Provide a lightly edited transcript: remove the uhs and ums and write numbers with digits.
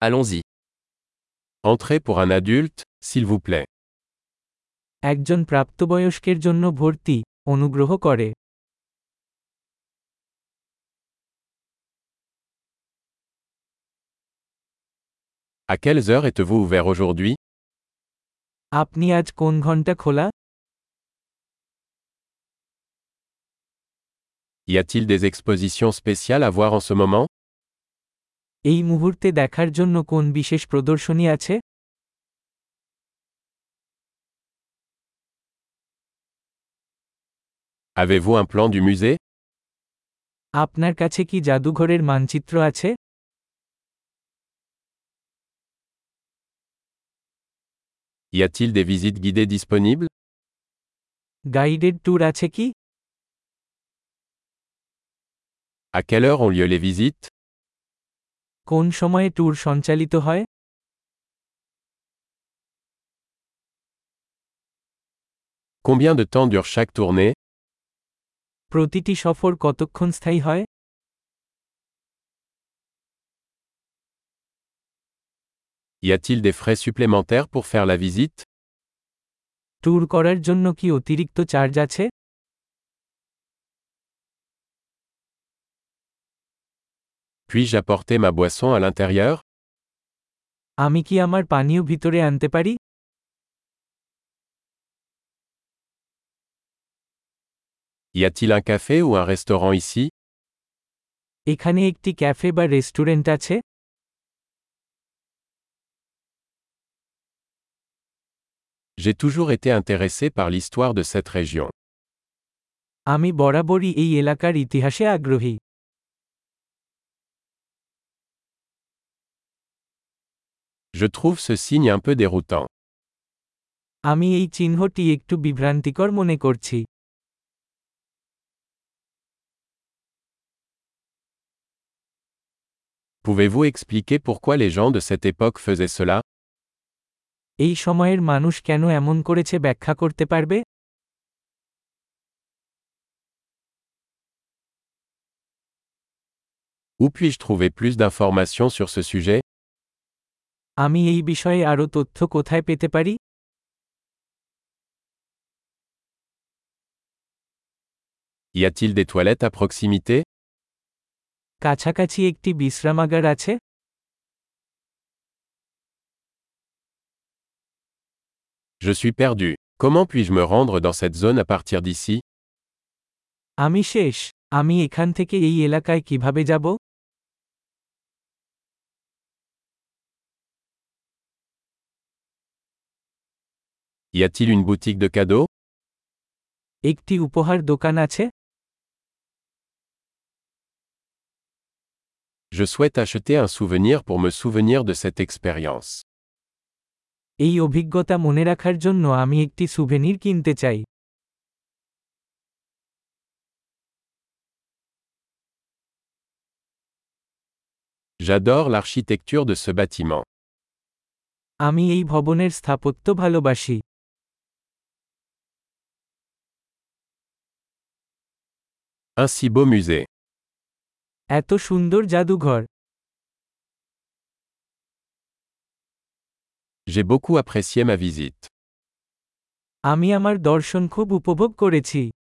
Allons-y. Entrez pour un adulte, s'il vous plaît. একজন প্রাপ্তবয়স্কের জন্য ভর্তি, অনুগ্রহ করে। À quelles heures êtes-vous ouvert aujourd'hui? আপনি আজ কোন ঘন্টা খোলা? Y a-t-il des expositions spéciales à voir en ce moment? এই মুহূর্তে দেখার জন্য কোন বিশেষ প্রদর্শনী আছে? Avez-vous un plan du musée? আপনার কাছে কি জাদুঘরের মানচিত্র আছে? Y a-t-il des visites guidées disponibles? Guided tour আছে কি? À quelle heure ont lieu les visites? কোন সময়ে ট্যুর সঞ্চালিত হয়? Combien de temps dure chaque tournée? প্রতিটি সফর কতক্ষণ স্থায়ী হয়? Y a-t-il des frais supplémentaires pour faire la visite? Tour করার জন্য কি অতিরিক্ত চার্জ আছে? Puis-je apporter ma boisson à l'intérieur? আমি কি আমার পানীয় ভিতরে আনতে পারি? Y a-t-il un café ou un restaurant ici? এখানে একটি ক্যাফে বা রেস্টুরেন্ট আছে? J'ai toujours été intéressé par l'histoire de cette région. আমি বরাবরই এই এলাকার ইতিহাসে আগ্রহী। Je trouve ce signe un peu déroutant. আমি এই চিহ্নটি একটু বিভ্রান্তিকর মনে করছি। Pouvez-vous expliquer pourquoi les gens de cette époque faisaient cela? এই সময়ের মানুষ কেন এমন করেছে ব্যাখ্যা করতে পারবে? Où puis-je trouver plus d'informations sur ce sujet? আমি এই বিষয়ে আরও তথ্য কোথায় পেতে পারি? Y a-t-il des toilettes à proximité? কাছাকাছি একটি বিশ্রামাগার আছে? Je suis perdu. Comment puis-je me rendre dans cette zone à partir d'ici? আমি শেষ। আমি এখান থেকে এই এলাকায় কিভাবে যাব? Y a-t-il une boutique de cadeaux? একটি উপহার দোকান আছে? Je souhaite acheter un souvenir pour me souvenir de cette expérience. এই অভিজ্ঞতা মনে রাখার জন্য আমি একটি সুভেনির কিনতে চাই। J'adore l'architecture de ce bâtiment. আমি এই ভবনের স্থাপত্য ভালোবাসি। Un si beau musée. এত সুন্দর জাদুঘর। J'ai beaucoup apprécié ma visite. আমি আমার দর্শন খুব উপভোগ করেছি।